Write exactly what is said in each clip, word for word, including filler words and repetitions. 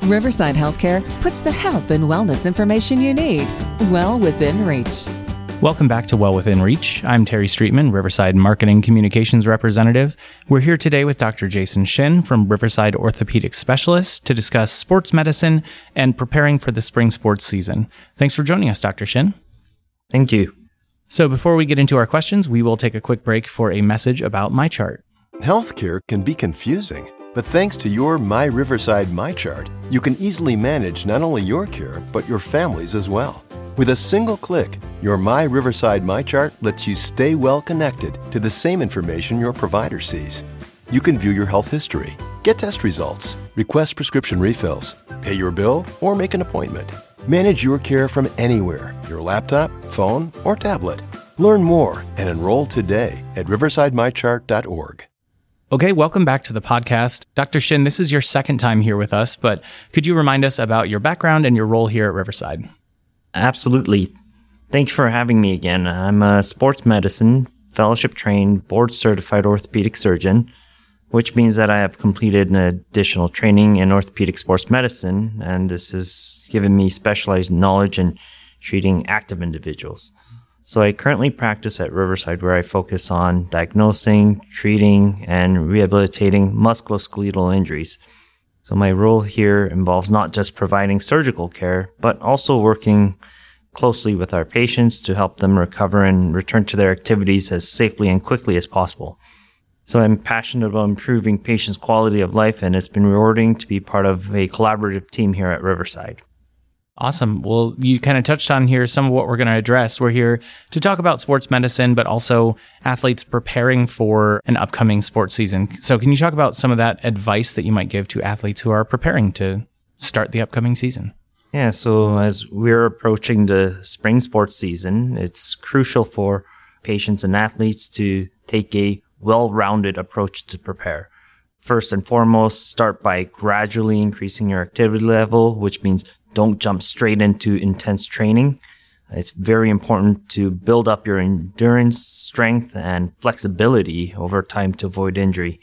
Riverside Healthcare puts the health and wellness information you need well within reach. Welcome back to Well Within Reach. I'm Terry Streetman, Riverside Marketing Communications Representative. We're here today with Doctor Jason Shin from Riverside Orthopedic Specialists to discuss sports medicine and preparing for the spring sports season. Thanks for joining us, Doctor Shin. Thank you. So before we get into our questions, we will take a quick break for a message about MyChart. Healthcare can be confusing, but thanks to your My Riverside MyChart, you can easily manage not only your care, but your family's as well. With a single click, your My Riverside MyChart lets you stay well connected to the same information your provider sees. You can view your health history, get test results, request prescription refills, pay your bill, or make an appointment. Manage your care from anywhere, your laptop, phone, or tablet. Learn more and enroll today at riverside my chart dot org. Okay, welcome back to the podcast. Doctor Shin, this is your second time here with us, but could you remind us about your background and your role here at Riverside? Absolutely. Thanks for having me again. I'm a sports medicine, fellowship-trained, board-certified orthopedic surgeon, which means that I have completed an additional training in orthopedic sports medicine, and this has given me specialized knowledge in treating active individuals. So I currently practice at Riverside, where I focus on diagnosing, treating, and rehabilitating musculoskeletal injuries. So my role here involves not just providing surgical care, but also working closely with our patients to help them recover and return to their activities as safely and quickly as possible. So I'm passionate about improving patients' quality of life, and it's been rewarding to be part of a collaborative team here at Riverside. Awesome. Well, you kind of touched on here some of what we're going to address. We're here to talk about sports medicine, but also athletes preparing for an upcoming sports season. So can you talk about some of that advice that you might give to athletes who are preparing to start the upcoming season? Yeah, so as we're approaching the spring sports season, it's crucial for patients and athletes to take a well-rounded approach to prepare. First and foremost, start by gradually increasing your activity level, which means don't jump straight into intense training. It's very important to build up your endurance, strength, and flexibility over time to avoid injury.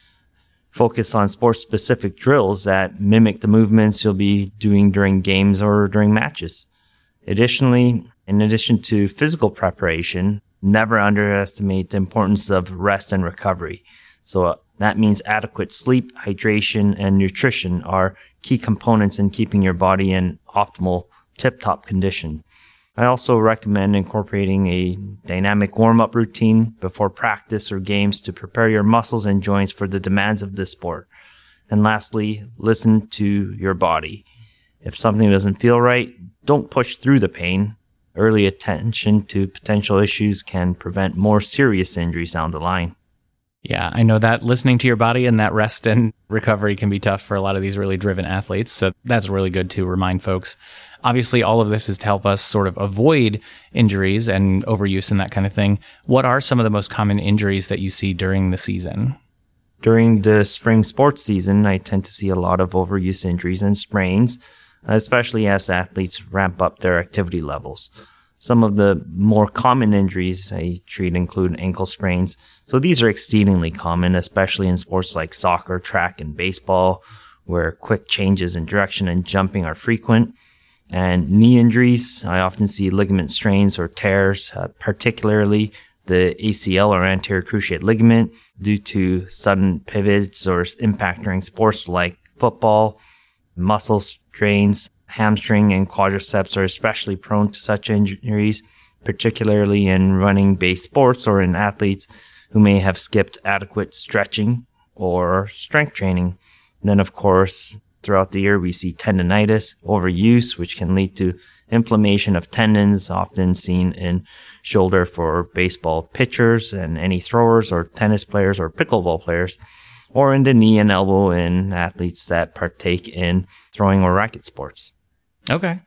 Focus on sport-specific drills that mimic the movements you'll be doing during games or during matches. Additionally, in addition to physical preparation, never underestimate the importance of rest and recovery. So uh, that means adequate sleep, hydration, and nutrition are key components in keeping your body in optimal tip-top condition. I also recommend incorporating a dynamic warm-up routine before practice or games to prepare your muscles and joints for the demands of the sport. And lastly, listen to your body. If something doesn't feel right, don't push through the pain. Early attention to potential issues can prevent more serious injuries down the line. Yeah, I know that listening to your body and that rest and recovery can be tough for a lot of these really driven athletes. So that's really good to remind folks. Obviously, all of this is to help us sort of avoid injuries and overuse and that kind of thing. What are some of the most common injuries that you see during the season? During the spring sports season, I tend to see a lot of overuse injuries and sprains, especially as athletes ramp up their activity levels. Some of the more common injuries I treat include ankle sprains. So these are exceedingly common, especially in sports like soccer, track, and baseball, where quick changes in direction and jumping are frequent. And knee injuries, I often see ligament strains or tears, uh, particularly the A C L or anterior cruciate ligament, due to sudden pivots or impact during sports like football. Muscle strains, hamstring and quadriceps are especially prone to such injuries, particularly in running-based sports or in athletes who may have skipped adequate stretching or strength training. And then, of course, throughout the year, we see tendonitis, overuse, which can lead to inflammation of tendons, often seen in shoulder for baseball pitchers and any throwers or tennis players or pickleball players, or in the knee and elbow in athletes that partake in throwing or racket sports. Okay.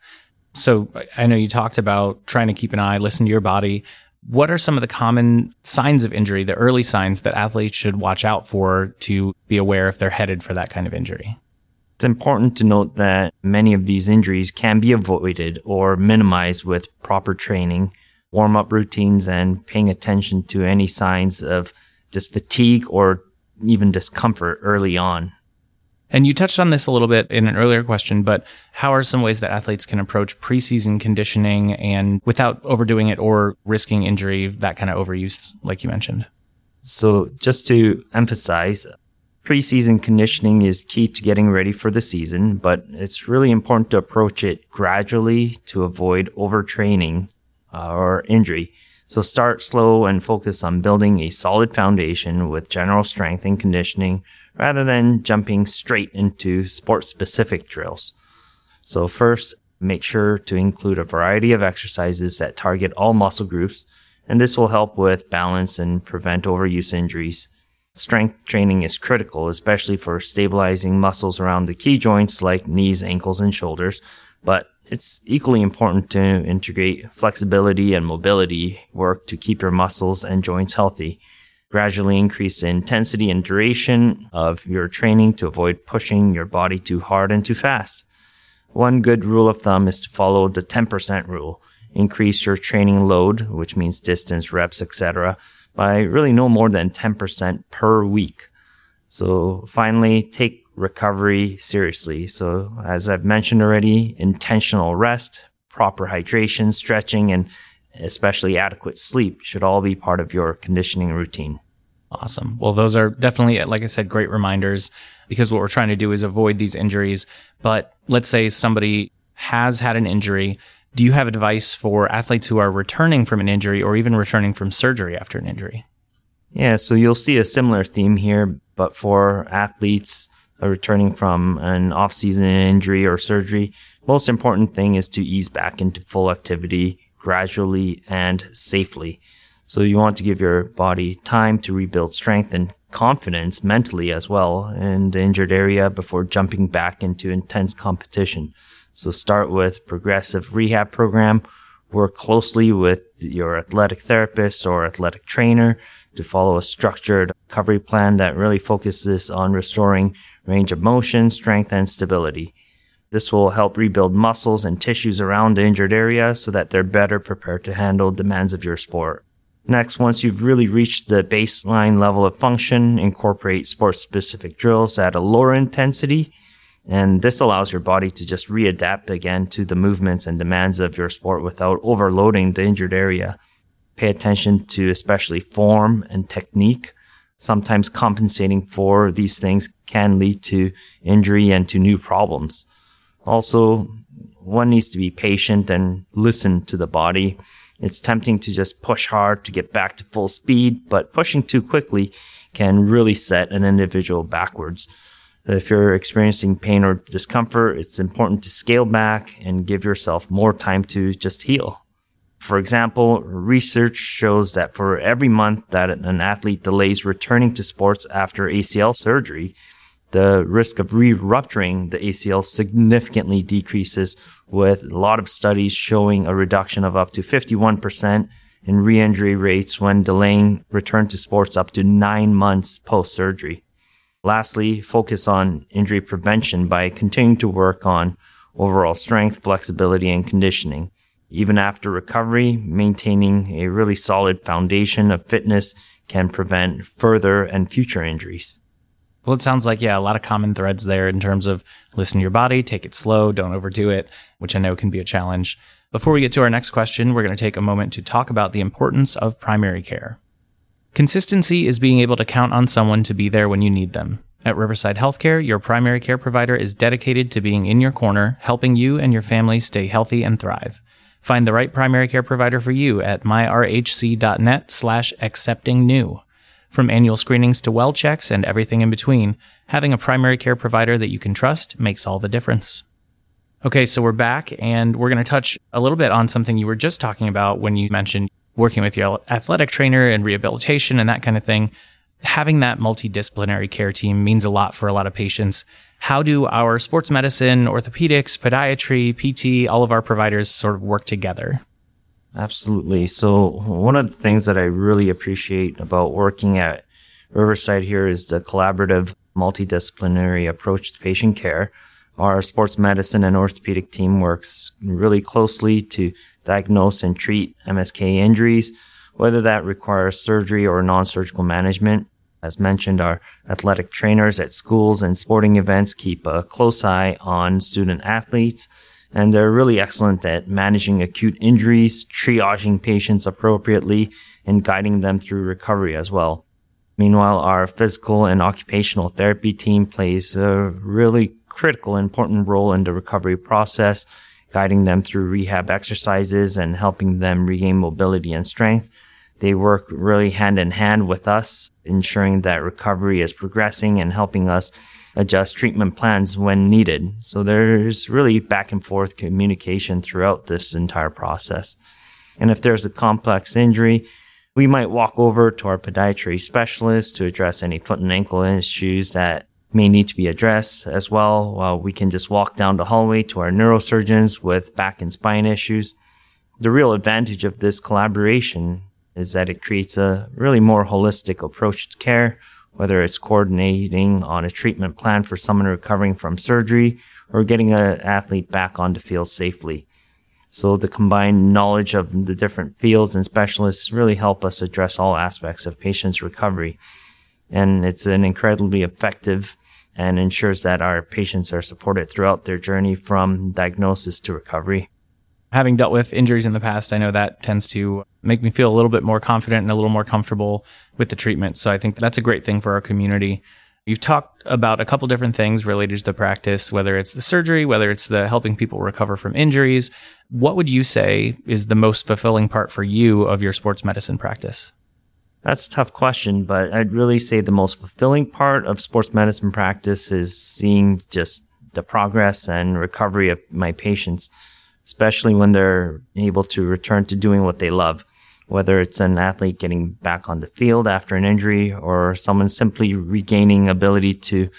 So I know you talked about trying to keep an eye, listen to your body. What are some of the common signs of injury, the early signs that athletes should watch out for to be aware if they're headed for that kind of injury? It's important to note that many of these injuries can be avoided or minimized with proper training, warm-up routines, and paying attention to any signs of just fatigue or even discomfort early on. And you touched on this a little bit in an earlier question, but how are some ways that athletes can approach preseason conditioning and without overdoing it or risking injury, that kind of overuse, like you mentioned? So just to emphasize, preseason conditioning is key to getting ready for the season, but it's really important to approach it gradually to avoid overtraining uh, or injury. So start slow and focus on building a solid foundation with general strength and conditioning rather than jumping straight into sport-specific drills. So first, make sure to include a variety of exercises that target all muscle groups, and this will help with balance and prevent overuse injuries. Strength training is critical, especially for stabilizing muscles around the key joints like knees, ankles, and shoulders, but it's equally important to integrate flexibility and mobility work to keep your muscles and joints healthy. Gradually increase the intensity and duration of your training to avoid pushing your body too hard and too fast. One good rule of thumb is to follow the ten percent rule. Increase your training load, which means distance, reps, et cetera, by really no more than ten percent per week. So finally, take recovery seriously. So as I've mentioned already, intentional rest, proper hydration, stretching, and especially adequate sleep should all be part of your conditioning routine. Awesome. Well, those are definitely, like I said, great reminders, because what we're trying to do is avoid these injuries. But let's say somebody has had an injury. Do you have advice for athletes who are returning from an injury or even returning from surgery after an injury? Yeah, so you'll see a similar theme here, but for athletes returning from an off-season injury or surgery, most important thing is to ease back into full activity gradually and safely. So you want to give your body time to rebuild strength and confidence mentally as well in the injured area before jumping back into intense competition. So start with progressive rehab program, work closely with your athletic therapist or athletic trainer to follow a structured recovery plan that really focuses on restoring range of motion, strength, and stability. This will help rebuild muscles and tissues around the injured area so that they're better prepared to handle demands of your sport. Next, once you've really reached the baseline level of function, incorporate sport-specific drills at a lower intensity, and this allows your body to just readapt again to the movements and demands of your sport without overloading the injured area. Pay attention to especially form and technique. Sometimes compensating for these things can lead to injury and to new problems. Also, one needs to be patient and listen to the body. It's tempting to just push hard to get back to full speed, but pushing too quickly can really set an individual backwards. If you're experiencing pain or discomfort, it's important to scale back and give yourself more time to just heal. For example, research shows that for every month that an athlete delays returning to sports after A C L surgery, the risk of re-rupturing the A C L significantly decreases, with a lot of studies showing a reduction of up to fifty-one percent in re-injury rates when delaying return to sports up to nine months post-surgery. Lastly, focus on injury prevention by continuing to work on overall strength, flexibility, and conditioning. Even after recovery, maintaining a really solid foundation of fitness can prevent further and future injuries. Well, it sounds like, yeah, a lot of common threads there in terms of listen to your body, take it slow, don't overdo it, which I know can be a challenge. Before we get to our next question, we're going to take a moment to talk about the importance of primary care. Consistency is being able to count on someone to be there when you need them. At Riverside Healthcare, your primary care provider is dedicated to being in your corner, helping you and your family stay healthy and thrive. Find the right primary care provider for you at myrhc.net slash accepting new. From annual screenings to well checks and everything in between, having a primary care provider that you can trust makes all the difference. Okay, so we're back, and we're going to touch a little bit on something you were just talking about when you mentioned working with your athletic trainer and rehabilitation and that kind of thing. Having that multidisciplinary care team means a lot for a lot of patients. How do our sports medicine, orthopedics, podiatry, P T, all of our providers sort of work together? Absolutely. So one of the things that I really appreciate about working at Riverside here is the collaborative, multidisciplinary approach to patient care. Our sports medicine and orthopedic team works really closely to diagnose and treat M S K injuries, whether that requires surgery or non-surgical management. As mentioned, our athletic trainers at schools and sporting events keep a close eye on student athletes, and they're really excellent at managing acute injuries, triaging patients appropriately, and guiding them through recovery as well. Meanwhile, our physical and occupational therapy team plays a really critical, important role in the recovery process, guiding them through rehab exercises and helping them regain mobility and strength. They work really hand in hand with us, ensuring that recovery is progressing and helping us adjust treatment plans when needed. So there's really back and forth communication throughout this entire process. And if there's a complex injury, we might walk over to our podiatry specialist to address any foot and ankle issues that may need to be addressed as well, while we can just walk down the hallway to our neurosurgeons with back and spine issues. The real advantage of this collaboration is that it creates a really more holistic approach to care, whether it's coordinating on a treatment plan for someone recovering from surgery or getting an athlete back on the field safely. So the combined knowledge of the different fields and specialists really help us address all aspects of patients' recovery. And it's an incredibly effective and ensures that our patients are supported throughout their journey from diagnosis to recovery. Having dealt with injuries in the past, I know that tends to make me feel a little bit more confident and a little more comfortable with the treatment. So I think that's a great thing for our community. You've talked about a couple different things related to the practice, whether it's the surgery, whether it's the helping people recover from injuries. What would you say is the most fulfilling part for you of your sports medicine practice? That's a tough question, but I'd really say the most fulfilling part of sports medicine practice is seeing just the progress and recovery of my patients, especially when they're able to return to doing what they love, whether it's an athlete getting back on the field after an injury or someone simply regaining ability to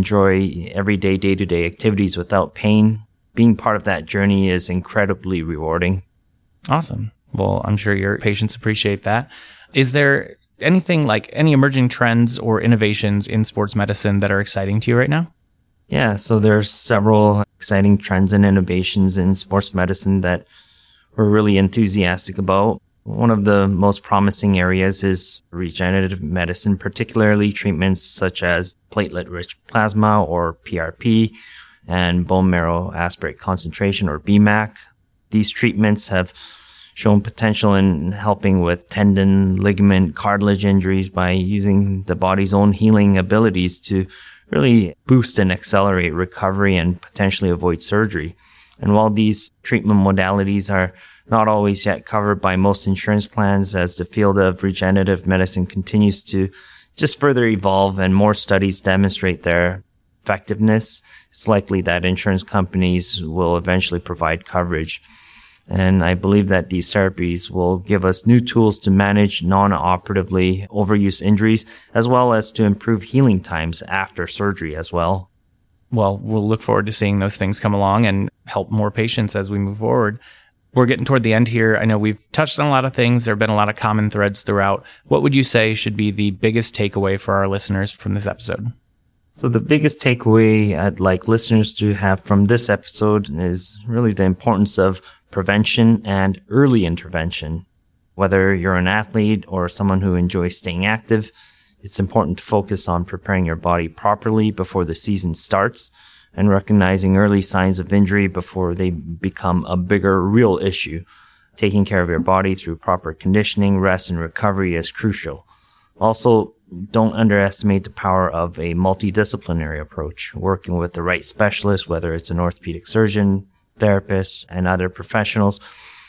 enjoy everyday day-to-day activities without pain. Being part of that journey is incredibly rewarding. Awesome. Well, I'm sure your patients appreciate that. Is there anything like any emerging trends or innovations in sports medicine that are exciting to you right now? Yeah, so there's several exciting trends and innovations in sports medicine that we're really enthusiastic about. One of the most promising areas is regenerative medicine, particularly treatments such as platelet-rich plasma or P R P and bone marrow aspirate concentration or B MAC. These treatments have shown potential in helping with tendon, ligament, cartilage injuries by using the body's own healing abilities to really boost and accelerate recovery and potentially avoid surgery. And while these treatment modalities are not always yet covered by most insurance plans, as the field of regenerative medicine continues to just further evolve and more studies demonstrate their effectiveness, it's likely that insurance companies will eventually provide coverage. And I believe that these therapies will give us new tools to manage non-operatively overuse injuries, as well as to improve healing times after surgery as well. Well, we'll look forward to seeing those things come along and help more patients as we move forward. We're getting toward the end here. I know we've touched on a lot of things. There have been a lot of common threads throughout. What would you say should be the biggest takeaway for our listeners from this episode? So the biggest takeaway I'd like listeners to have from this episode is really the importance of prevention and early intervention. Whether you're an athlete or someone who enjoys staying active, it's important to focus on preparing your body properly before the season starts and recognizing early signs of injury before they become a bigger, real issue. Taking care of your body through proper conditioning, rest, and recovery is crucial. Also, don't underestimate the power of a multidisciplinary approach. Working with the right specialist, whether it's an orthopedic surgeon, therapist, and other professionals,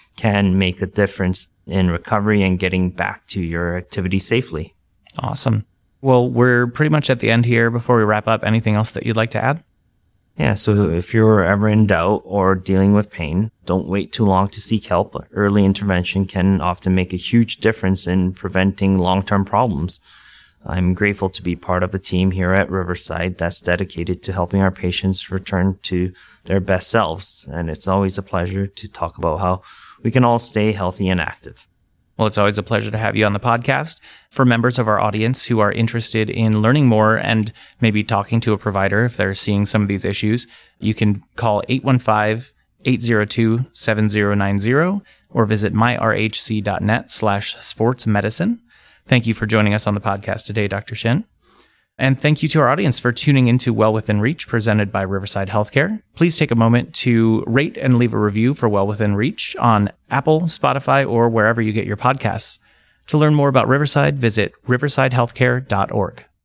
can make a difference in recovery and getting back to your activity safely. Awesome. Well, we're pretty much at the end here. Before we wrap up, anything else that you'd like to add? Yeah, so if you're ever in doubt or dealing with pain, don't wait too long to seek help. Early intervention can often make a huge difference in preventing long-term problems. I'm grateful to be part of a team here at Riverside that's dedicated to helping our patients return to their best selves. And it's always a pleasure to talk about how we can all stay healthy and active. Well, it's always a pleasure to have you on the podcast. For members of our audience who are interested in learning more and maybe talking to a provider if they're seeing some of these issues, you can call eight one five, eight zero two, seven zero nine zero or visit myrhc.net slash sports medicine. Thank you for joining us on the podcast today, Doctor Shin. And thank you to our audience for tuning into Well Within Reach, presented by Riverside Healthcare. Please take a moment to rate and leave a review for Well Within Reach on Apple, Spotify, or wherever you get your podcasts. To learn more about Riverside, visit riverside healthcare dot org.